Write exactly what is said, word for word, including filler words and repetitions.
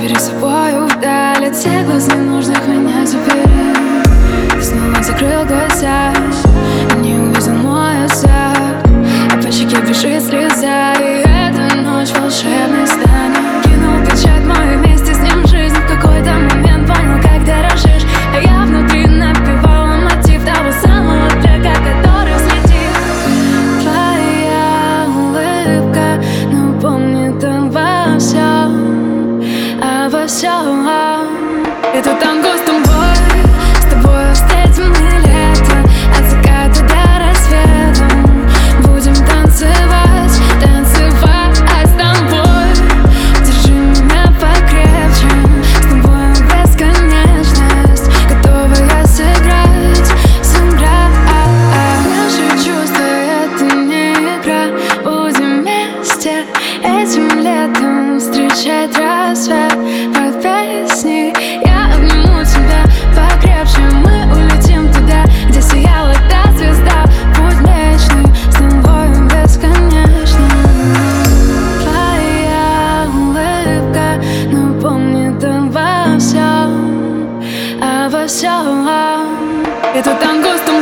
Забери с собою вдаль от всех глаз ненужных, меня забери. Ты снова закрыл глаза и не увидел мой осад, а по щеке бежит слеза, и эта ночь волшебной станет. Кинул печать мой, вместе с ним жизнь. В какой-то момент понял, как дорожишь, а я внутри напевала мотив того самого трека, который взлетит. Твоя улыбка напомнит обо всем, обо всем. Это танго с тобой, с тобой встретим мы лето, от заката до рассвета. Будем танцевать, танцевать с тобой. Держи меня покрепче, с тобой бесконечность, готова я сыграть, сыграть. Наши чувства — это не игра. Будем вместе этим летом встречать рассвет под песни. Я обниму тебя покрепче, мы улетим туда, где сияла та звезда. Путь млечный, с тобой бесконечно. Твоя улыбка напомнит обо всем, обо всем. Это танго с тобой.